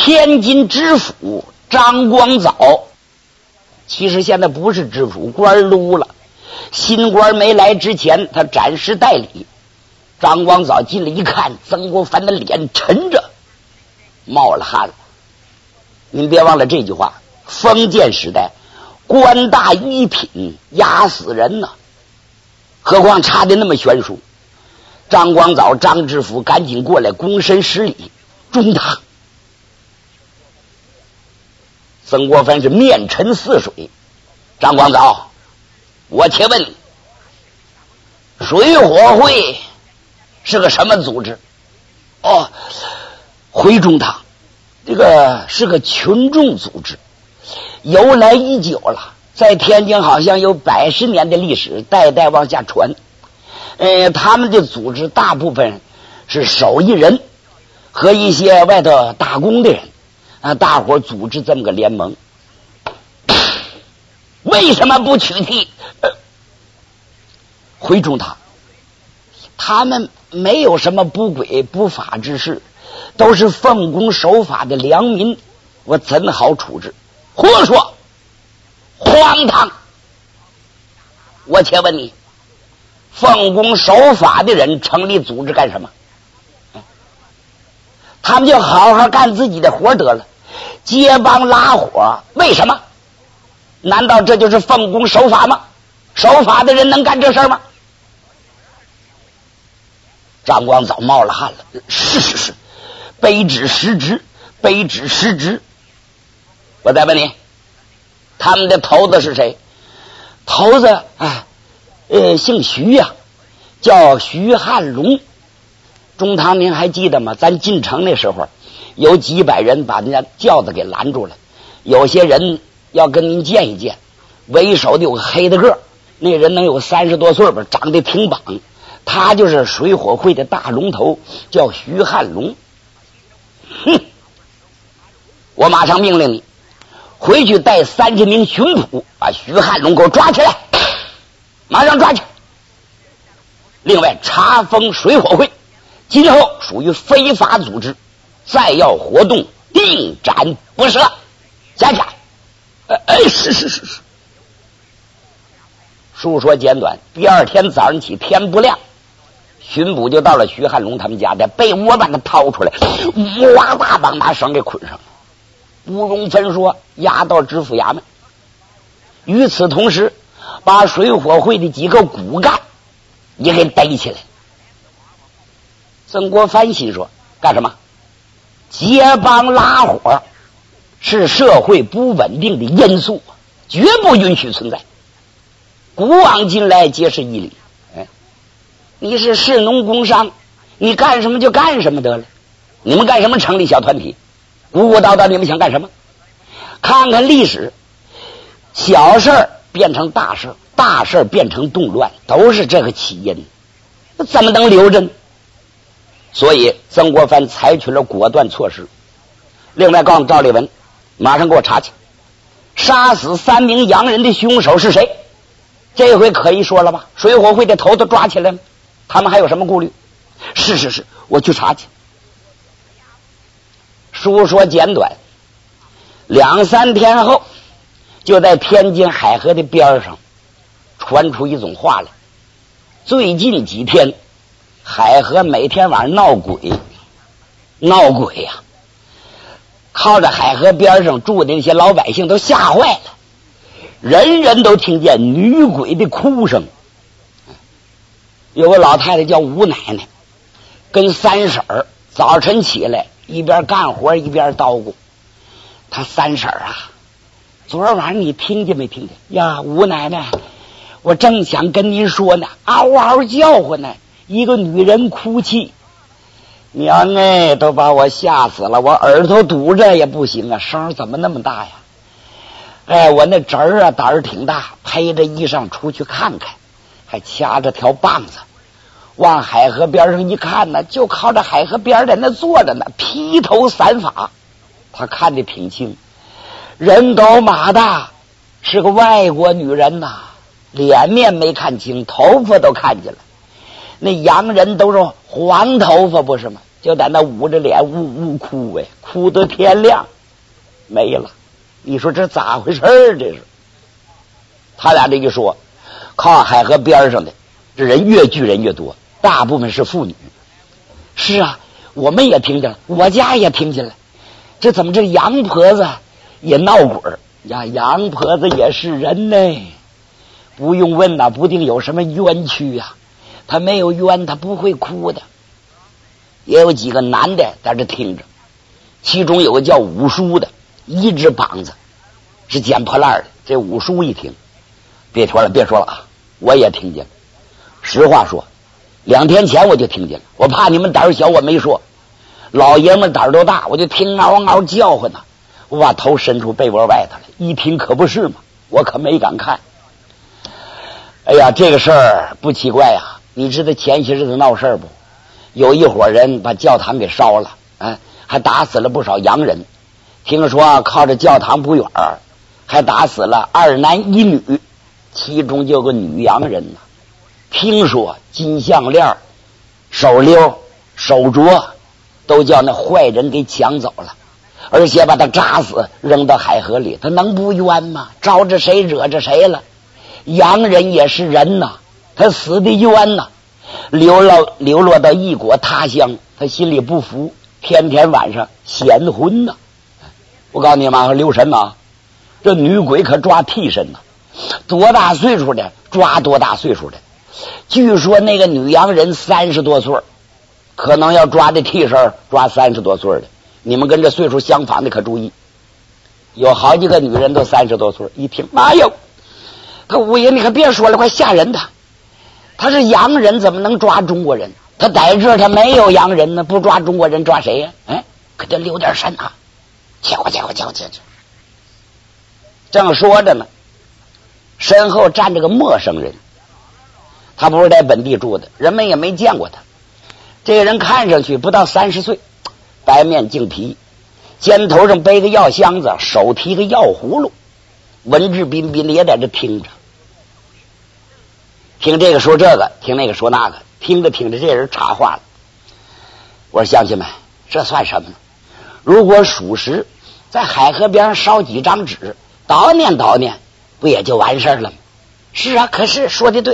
天津知府张光藻，其实现在不是知府，官撸了，新官没来之前他暂时代理。张光藻进来一看，曾国藩的脸沉着，冒了汗了。您别忘了这句话，封建时代官大一品压死人呢，何况差的那么悬殊。张光藻张知府赶紧过来躬身施礼，中堂。曾国藩是面沉似水，张光藻，我且问你，水火会是个什么组织？哦，回中堂，这个是个群众组织，由来已久了，在天津好像有100多年的历史，代代往下传。他们的组织大部分是手艺人和一些外头打工的人啊，大伙组织这么个联盟。为什么不取缔？回中堂，他们没有什么不轨不法之事，都是奉公守法的良民，我怎好处置？胡说，荒唐！我且问你，奉公守法的人成立组织干什么？他们就好好干自己的活得了，结帮拉伙，为什么？难道这就是奉公守法吗？守法的人能干这事吗？张光藻冒了汗了，是，卑职失职，卑职失职。我再问你，他们的头子是谁？头子姓徐呀，叫徐汉龙。中堂您还记得吗？咱进城那时候有几百人把人家轿子给拦住了，有些人要跟您见一见，为首的有个黑的个，那人能有30多岁吧，长得挺膀，他就是水火会的大龙头，叫徐汉龙。哼，我马上命令你回去带30名巡捕，把徐汉龙给我抓起来，马上抓起来。另外查封水火会，今后属于非法组织，再要活动定斩不赦。下去。是。述说简短，第二天早上起，天不亮，巡捕就到了徐汉龙他们家，在被窝把他掏出来，哇大帮拿绳给捆上了，不容分说，押到知府衙门。与此同时，把水火会的几个骨干也给逮起来。曾国藩心说，干什么？结帮拉伙是社会不稳定的因素，绝不允许存在。古往今来皆是一理。你是士农工商，你干什么就干什么得了。你们干什么成立小团体？鼓鼓捣捣，你们想干什么？看看历史，小事变成大事，大事变成动乱，都是这个起因，怎么能留着呢？所以曾国藩采取了果断措施。另外告诉赵立文，马上给我查去，杀死3名洋人的凶手是谁？这回可以说了吧？水火会的头都抓起来了，他们还有什么顾虑？是，我去查去。书说简短，2、3天后，就在天津海河的边上传出一种话来：最近几天海河每天晚上闹鬼呀！靠着海河边上住的那些老百姓都吓坏了，人人都听见女鬼的哭声。有个老太太叫吴奶奶，跟三婶儿早晨起来一边干活一边叨咕。她三婶儿啊，昨儿晚上你听见没听见呀？吴奶奶，我正想跟您说呢，嗷嗷叫唤呢，一个女人哭泣。娘哎，都把我吓死了，我耳朵堵着也不行啊，声怎么那么大呀？我那侄儿啊胆儿挺大，披着衣裳出去看看，还掐着条棒子，往海河边上一看呢，就靠着海河边在那坐着呢，披头散发。他看得挺清，人高马大，是个外国女人呐，脸面没看清，头发都看见了。那洋人都是黄头发不是吗？就在那捂着脸呜呜哭哭得天亮，没了。你说这咋回事儿？这是他俩这一说，靠海河边上的这人越聚人越多，大部分是妇女。是啊，我们也听见了，我家也听见了。这怎么这杨婆子也闹鬼呀？杨婆子也是人呢，不用问呐，不定有什么冤屈呀。他没有冤，他不会哭的。也有几个男的在这听着，其中有个叫五叔的，一只膀子是捡破烂的。这五叔一听，别说了啊，我也听见了。实话说，2天前我就听见了，我怕你们胆儿小，我没说。老爷们胆儿都大，我就听嗷嗷叫唤呢。我把头伸出被窝外头来，一听可不是嘛，我可没敢看。哎呀，这个事儿不奇怪呀。你知道前些日子闹事儿不？有一伙人把教堂给烧了，还打死了不少洋人。听说靠着教堂不远还打死了2男1女，其中就有个女洋人呢。听说金项链、手溜、手镯都叫那坏人给抢走了，而且把他扎死扔到海河里，他能不冤吗？招着谁惹着谁了？洋人也是人呐，他死的冤呐，流落到异国他乡，他心里不服，天天晚上显魂呐。我告诉你们，留神呐，这女鬼可抓替身呐，多大岁数的抓多大岁数的。据说那个女洋人30多岁，可能要抓的替身抓30多岁的。你们跟这岁数相仿的可注意，有好几个女人都30多岁。一听，妈哟，他五爷你可别说了，快吓人的。他是洋人，怎么能抓中国人？他在这他没有洋人呢，不抓中国人抓谁呀？可得留点神啊！切！正说着呢，身后站着个陌生人，他不是在本地住的，人们也没见过他。这个人看上去不到30岁，白面净皮，肩头上背个药箱子，手提个药葫芦，文质彬彬的也在这听着。听这个说这个，听那个说那个，听着听着，这人插话了。我说乡亲们，这算什么呢？如果属实，在海河边上烧几张纸，悼念悼念，不也就完事了吗？是啊，可是说的对。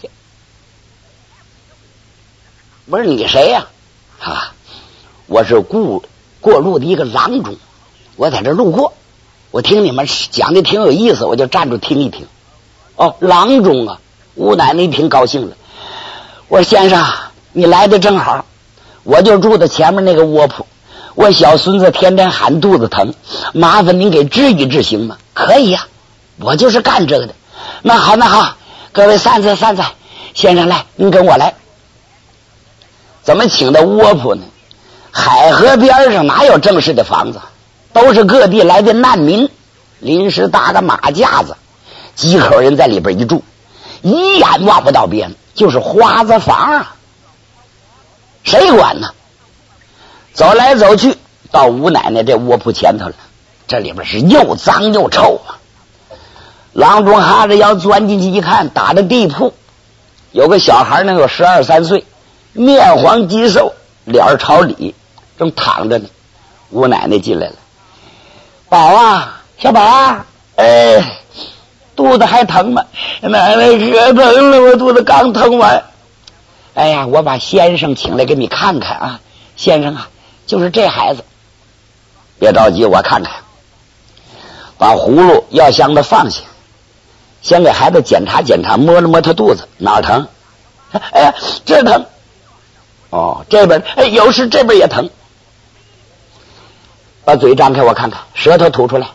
不是你谁呀？我是过路的一个郎中，我在这路过，我听你们讲的挺有意思，我就站住听一听。哦，郎中啊！吴奶奶挺高兴的。我说先生，你来的正好，我就住在前面那个窝铺，我小孙子天天喊肚子疼，麻烦您给治一治行吗？可以呀，我就是干这个的。那好，各位散菜，先生来，您跟我来。怎么请的窝铺呢？海河边上哪有正式的房子，都是各地来的难民，临时搭个马架子，几口人在里边一住，一眼望不到边，就是花子房啊，谁管呢？走来走去到吴奶奶这窝铺前头了，这里边是又脏又臭啊。郎中哈着腰钻进去一看，打着地铺，有个小孩能有12、13岁，面黄肌瘦，脸朝里，正躺着呢。吴奶奶进来了，宝啊，小宝啊，肚子还疼吗？奶奶可疼了，我肚子刚疼完。哎呀，我把先生请来给你看看啊，先生啊，就是这孩子。别着急，我看看。把葫芦药箱子放下，先给孩子检查检查，摸了摸他肚子，哪儿疼？哎呀，这疼。哦，这边有时这边也疼。把嘴张开，我看看，舌头吐出来。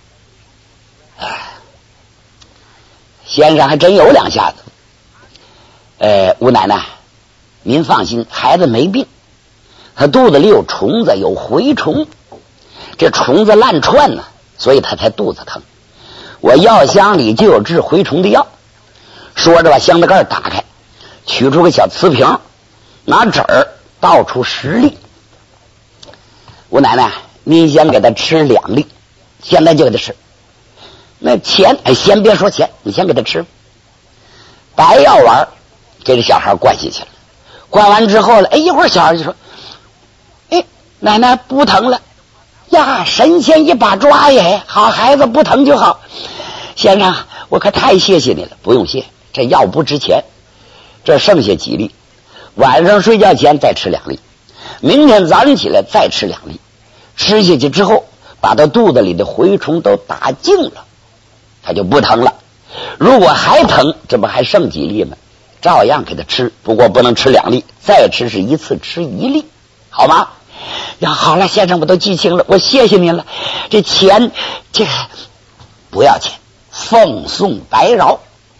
先生还真有2下子。吴奶奶，您放心，孩子没病，他肚子里有虫子，有蛔虫，这虫子乱窜呢，所以他才肚子疼。我药箱里就有治蛔虫的药。说着把箱子盖打开，取出个小瓷瓶，拿纸儿倒出10粒。吴奶奶，您先给他吃2粒，现在就给他吃。那钱，先别说钱，你先给他吃。白药丸给这小孩灌下去了，灌完之后了，一会儿小孩就说：“奶奶不疼了。” 呀，神仙一把抓呀，好孩子，不疼就好。先生，我可太谢谢你了。不用谢，这药不值钱，这剩下几粒，晚上睡觉前再吃2粒，明天早上起来再吃2粒，吃下去之后把他肚子里的蛔虫都打净了，他就不疼了。如果还疼，这不还剩几粒吗？照样给他吃，不过不能吃2粒，再吃是一次吃1粒，好吗？呀，好了，先生，我都记清了，我谢谢您了。这钱，这不要钱，奉送白饶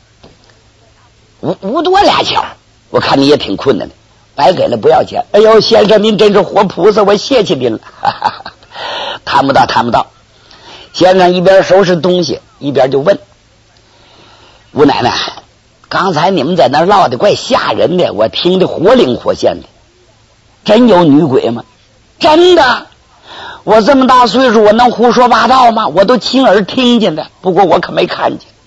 ，5多2钱，我看你也挺困难的，白给了不要钱。哎呦，先生您真是活菩萨，我谢谢您了。谈不到，谈不到。先生一边收拾东西一边就问吴奶奶，刚才你们在那唠的怪吓人的，我听得活灵活现的，真有女鬼吗？真的，我这么大岁数，我能胡说八道吗？我都亲耳听见的，不过我可没看见。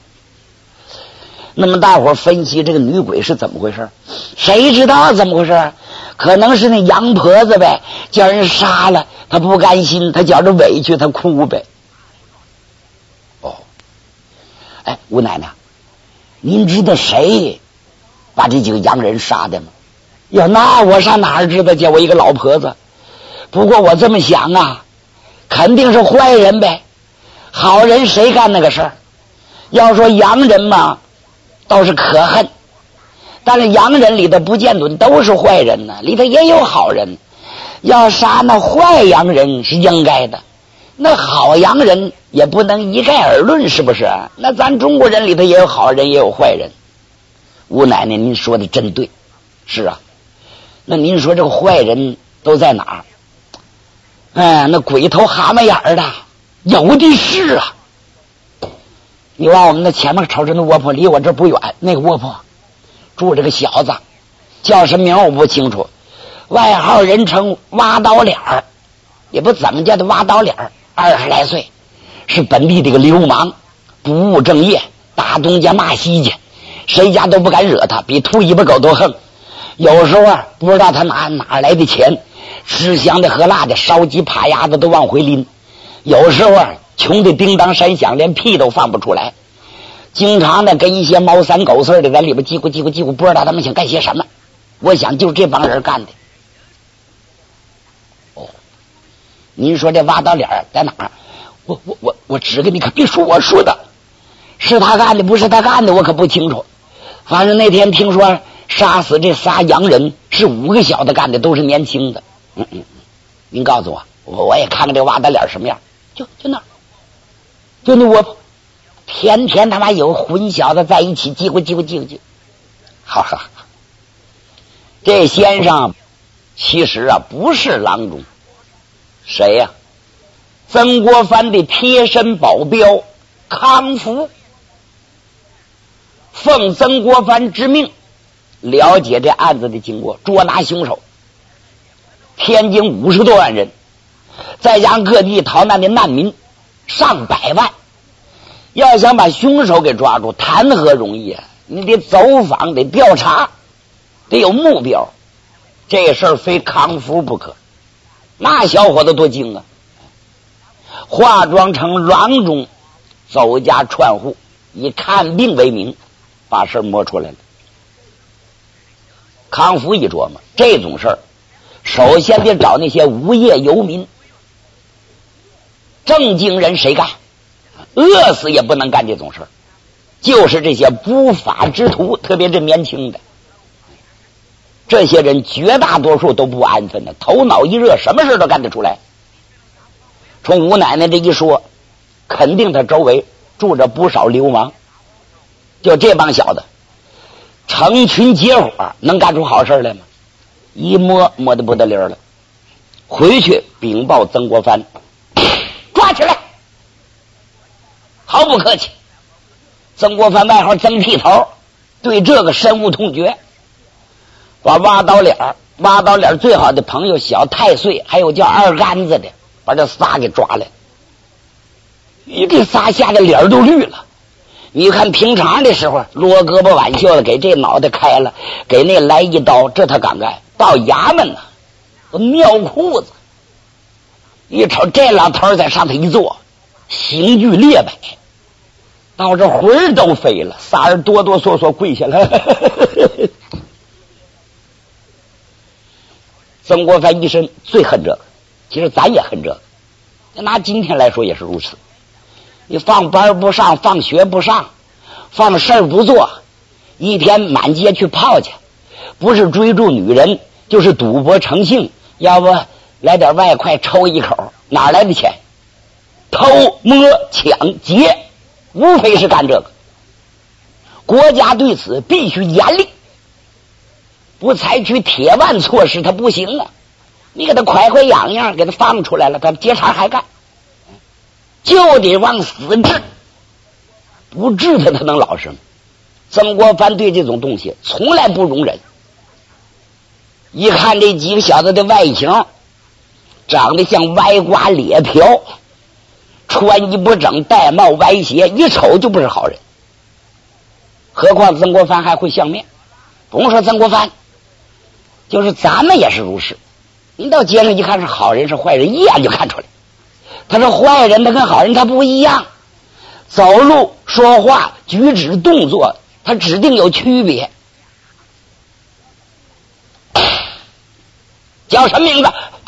那么大伙分析这个女鬼是怎么回事，谁知道怎么回事？可能是那杨婆子呗，叫人杀了，她不甘心，她觉着委屈，她哭呗。哦，哎，吴奶奶，您知道谁把这几个洋人杀的吗？呀，那我上哪儿知道去？我一个老婆子。不过我这么想啊，肯定是坏人呗，好人谁干那个事儿？要说洋人嘛，倒是可恨，但是洋人里头不见得都是坏人呢，里头也有好人。要杀那坏洋人是应该的，那好洋人也不能一概而论，是不是？那咱中国人里头也有好人也有坏人。吴奶奶您说的真对，是啊，那您说这个坏人都在哪儿？哎，那鬼头蛤蟆眼儿的有的是啊。你往我们那前面瞅着那窝婆，离我这不远，那个窝婆住这个小子，叫什么名我不清楚，外号人称挖刀脸儿，也不怎么叫他挖刀脸儿，20来岁，是本地这个流氓，不务正业，打东家骂西家，谁家都不敢惹他，比秃尾巴狗都横。有时候啊，不知道他哪来的钱，吃香的喝辣的，烧鸡扒鸭子都往回拎。有时候啊，穷的叮当山响，连屁都放不出来。经常的跟一些猫三狗四的在里边叽咕叽咕叽咕，不知道他们想干些什么。我想就是这帮人干的。哦，您说这挖刀脸在哪儿？我指给你，可别说我说的，是他干的不是他干的我可不清楚。反正那天听说杀死这仨洋人是5个小子干的，都是年轻的。您告诉我，我也看看这挖刀脸什么样。就那，就那窝，天天他妈有混小子在一起叽咕叽咕叽咕叽。好，这先生其实啊不是郎中，谁呀？曾国藩的贴身保镖康福，奉曾国藩之命了解这案子的经过，捉拿凶手。天津50多万人，再加上各地逃难的难民上百万，要想把凶手给抓住，谈何容易啊！你得走访，得调查，得有目标。这事儿非康福不可。那小伙子多精啊！化妆成郎中，走家串户，以看病为名，把事儿摸出来了。康福一琢磨，这种事儿首先得找那些无业游民，正经人谁干？饿死也不能干这种事儿，就是这些不法之徒，特别是年轻的，这些人绝大多数都不安分的，头脑一热，什么事都干得出来。从吴奶奶这一说，肯定他周围住着不少流氓，就这帮小子成群结伙，能干出好事来吗？一摸得不得了了，回去禀报曾国藩，抓起来，毫不客气。曾国藩外号曾屁头，对这个深恶痛绝，把挖刀脸最好的朋友小太岁，还有叫二杆子的，把这仨给抓来。这仨吓得脸都绿了。你看平常的时候罗胳膊挽袖的，给这脑袋开了，给那来一刀，这他敢干。到衙门呢都尿裤子。 一瞅这老头在上头一坐，刑具列摆，到这魂儿都飞了，仨人哆哆嗦嗦跪下来。曾国藩一生最恨这个，其实咱也恨这个，拿今天来说也是如此。你放班不上，放学不上，放事儿不做，一天满街去泡去，不是追逐女人就是赌博成性，要不来点外快抽一口，哪来的钱？偷摸抢劫，无非是干这个。国家对此必须严厉，不采取铁腕措施他不行啊！你给他快快痒痒，给他放出来了，他接茬还干，就得往死治，不治他能老实吗？曾国藩对这种东西从来不容忍。一看这几个小子的外形，长得像歪瓜裂瓢，穿衣不整，戴帽歪斜，一瞅就不是好人。何况曾国藩还会相面，不用说曾国藩，就是咱们也是如是。您到街上一看是好人是坏人，一眼就看出来。他是坏人，他跟好人他不一样，走路说话举止动作他指定有区别。叫什么名字？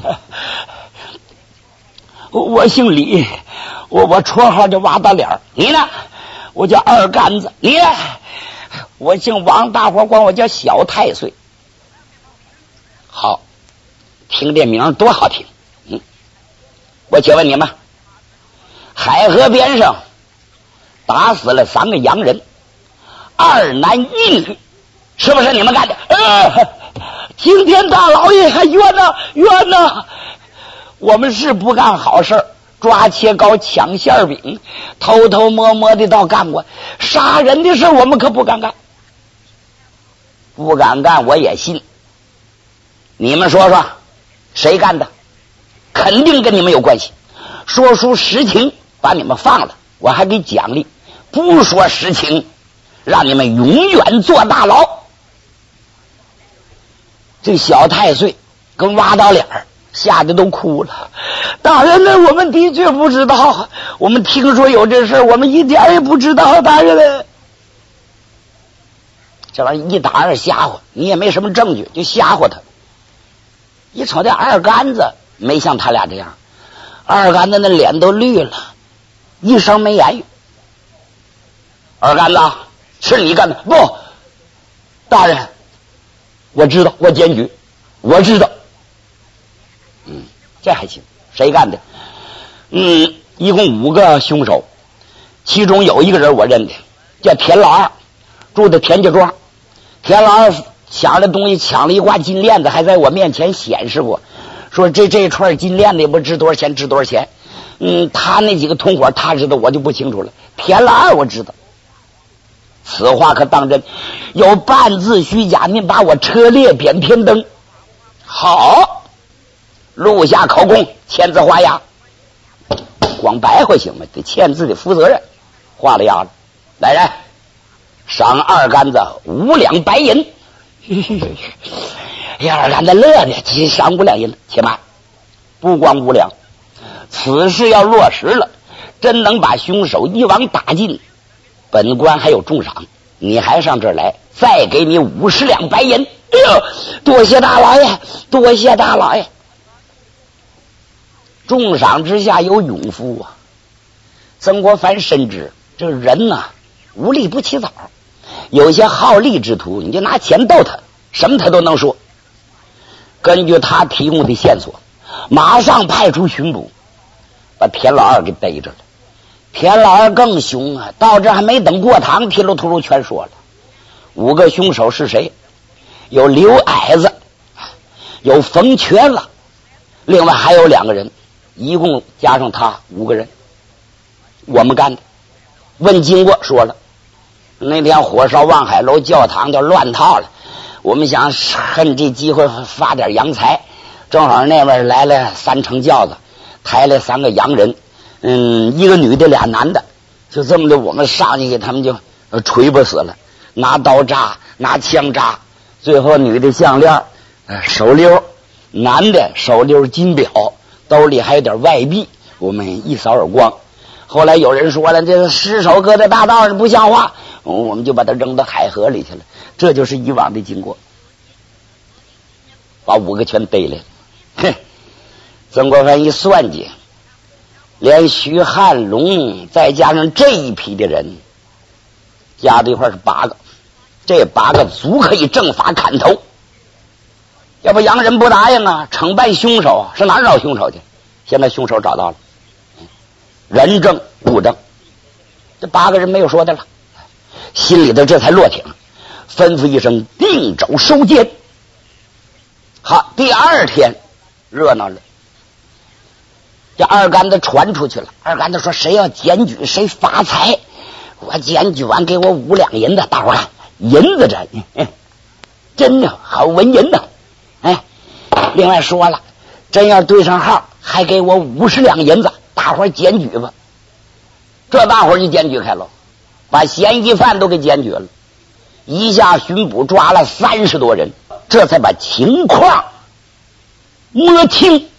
我姓李，我绰号叫挖大脸。你呢？我叫二杆子。你呢？我姓王，大伙管我叫小太岁。好，听这名多好听。我请问你们，海河边上打死了3个洋人，2男1女，是不是你们干的？青天大老爷还冤呐冤呐！我们是不干好事，抓切糕抢馅饼，偷偷摸摸的倒干过，杀人的事我们可不敢干。不敢干我也信，你们说说谁干的？肯定跟你们有关系。说出实情把你们放了，我还给奖励；不说实情，让你们永远坐大牢。这小太岁跟挖到脸儿，吓得都哭了。大人呢，我们的确不知道，我们听说有这事，我们一点也不知道。大人，这玩意一打二瞎唬，你也没什么证据，就瞎唬他。一瞅这二杆子没像他俩这样，二杆子那脸都绿了，一声没言语。二杆子，是你干的？不，大人，我知道，我检举，我知道。这还行。谁干的？一共5个凶手，其中有一个人我认的，叫田老二，住在田家庄。田老二抢了东西，抢了一挂金链子，还在我面前显示过，说这串金链子也不值多少钱，值多少钱。他那几个同伙他知道，我就不清楚了。田老二我知道。此话可当真，有半字虚假，您把我车裂扁天灯。好，录下口供，签字画押。光白话行吗？得签字得负责任。画了押了，来人，赏二杆子5两白银。二杆子乐的，赏5两银，且慢，不光5两，此事要落实了，真能把凶手一网打尽，本官还有重赏，你还上这儿来，再给你50两白银。哎呦，多谢大老爷，多谢大老爷。重赏之下有勇夫啊！曾国藩深知这人呐，无利不起早，有些好利之徒，你就拿钱逗他，什么他都能说。根据他提供的线索，马上派出巡捕，把田老二给逮着了。田老二更凶啊，到这还没等过堂，提噜秃噜全说了。5个凶手是谁？有刘矮子，有冯瘸子，另外还有2个人，一共加上他5个人，我们干的。问经过说了，那天火烧望海楼教堂就乱套了，我们想趁这机会发点洋财，正好那边来了3乘轿子，抬来3个洋人，一个女的2男的，就这么的我们上去给他们就锤不死了，拿刀扎，拿枪扎，最后女的项链手溜，男的手溜金表， 兜里还有点外币，我们一扫而光。后来有人说了，这个尸首搁在大道上不像话，我们就把它扔到海河里去了。这就是以往的经过，把5个全逮来了。哼，曾国藩一算计，连徐汉龙再加上这一批的人加到一块是8个，这8个足可以正法砍头。要不洋人不答应啊，惩办凶手是哪儿找凶手去？现在凶手找到了，人证物证，这8个人没有说的了，心里头这才落挺，吩咐一声定肘收监。好，第2天热闹了，这二杆子传出去了。二杆子说，谁要检举谁发财，我检举完给我5两银子。大伙看银子这真的好文银呢。另外说了，真要对上号还给我50两银子，大伙检举吧。这大伙就检举开了，把嫌疑犯都给检举了，一下巡捕抓了30多人，这才把情况摸清。